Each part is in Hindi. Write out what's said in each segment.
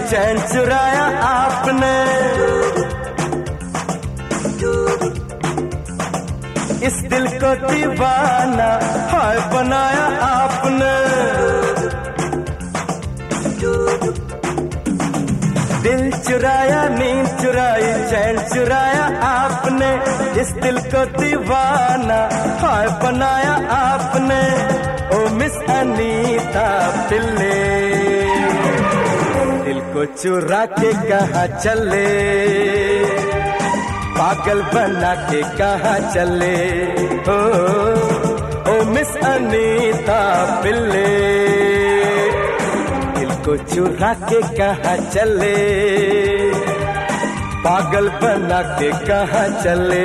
चैन चुराया आपने, इस दिल को दीवाना हाय बनाया आपने। दिल चुराया, नींद चुराई, चैन चुराया आपने, इस दिल को दीवाना हाय बनाया आपने। ओ मिस अनीता पिल्ले, दिल को चुरा के कहाँ चले, पागल बना के कहाँ चले। ओ मिस अनीता पिल्ले, दिल को चुरा के कहाँ चले, पागल बना के कहाँ चले।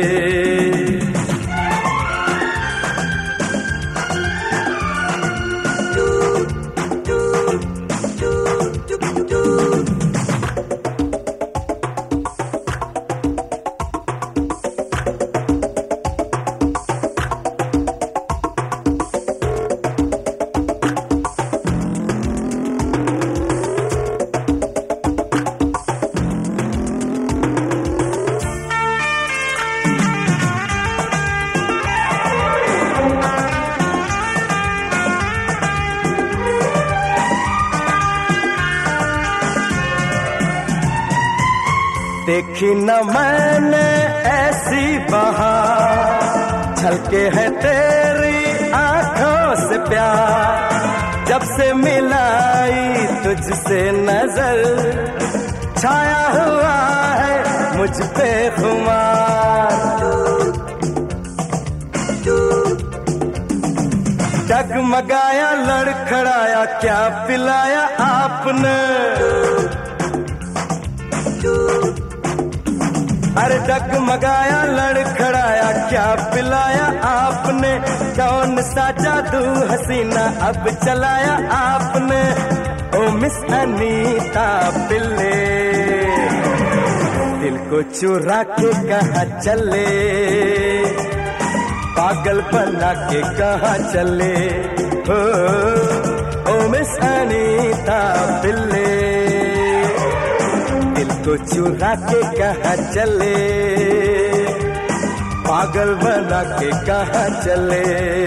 देखी न मैंने ऐसी बहार, छलके है तेरी आंखों से प्यार, जब से मिलाई तुझसे नजर, छाया हुआ है मुझ पे खुमार। डगमगाया लड़खड़ाया क्या पिलाया आपने, अरे डगमगाया लड़खड़ाया क्या पिलाया आपने। कौन सा जादू हसीना अब चलाया आपने। ओ मिस अनीता पिल्ले, दिल को चुरा के कहाँ चले, पागल बना के कहाँ चले। ओ मिस अनीता पिल्ले, को चुरा के कहाँ चले, पागल बना के कहाँ चले।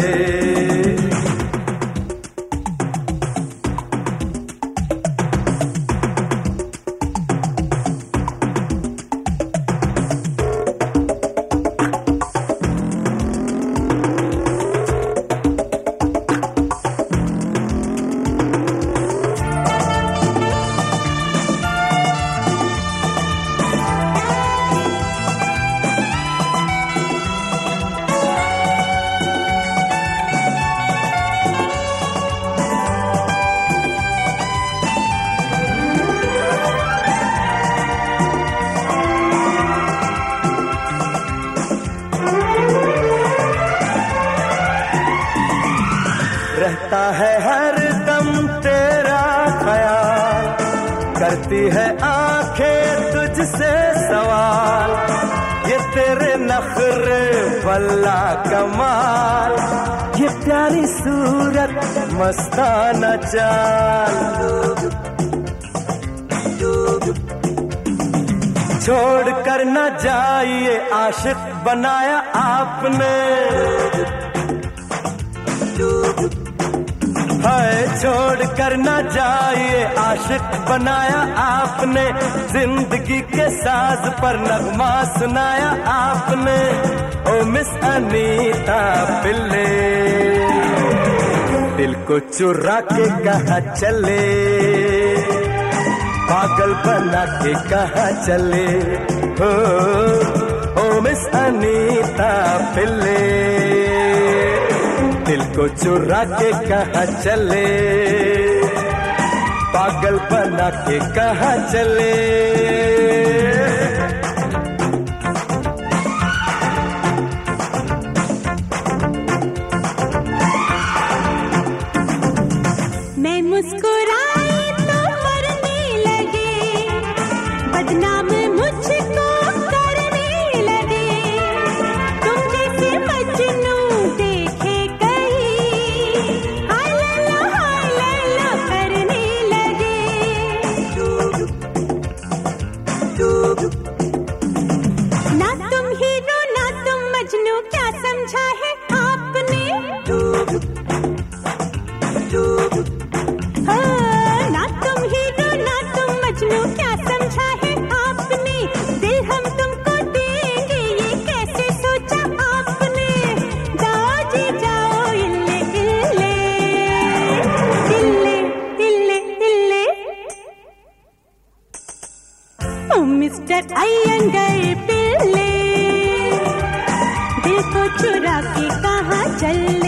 रहता है हर दम तेरा ख्याल, करती है आंखें तुझसे सवाल, ये तेरे नखरे वल्ला कमाल, ये प्यारी सूरत मस्ताना चाल। छोड़ कर न जाइए आशिक बनाया आपने, हाय छोड़ कर न जाइए आशिक बनाया आपने। जिंदगी के साज पर नगमा सुनाया आपने। ओ मिस अनीता पिल्ले, दिल को चुरा के कहाँ चले, पागल बना के कहाँ चले। ओ मिस अनीता पिल्ले, दिल को चुरा के कहाँ चले, पागल बना के कहाँ चले। मैं मुस्कुराई तो मरने लगे, बदनाम मुझको करने लगे। तुम जैसे मजनू देखे कहीं, हाय लैला करने लगे। ओ मिस्टर अय्यंगार पिल्ले, दिल को चुरा के कहाँ चले।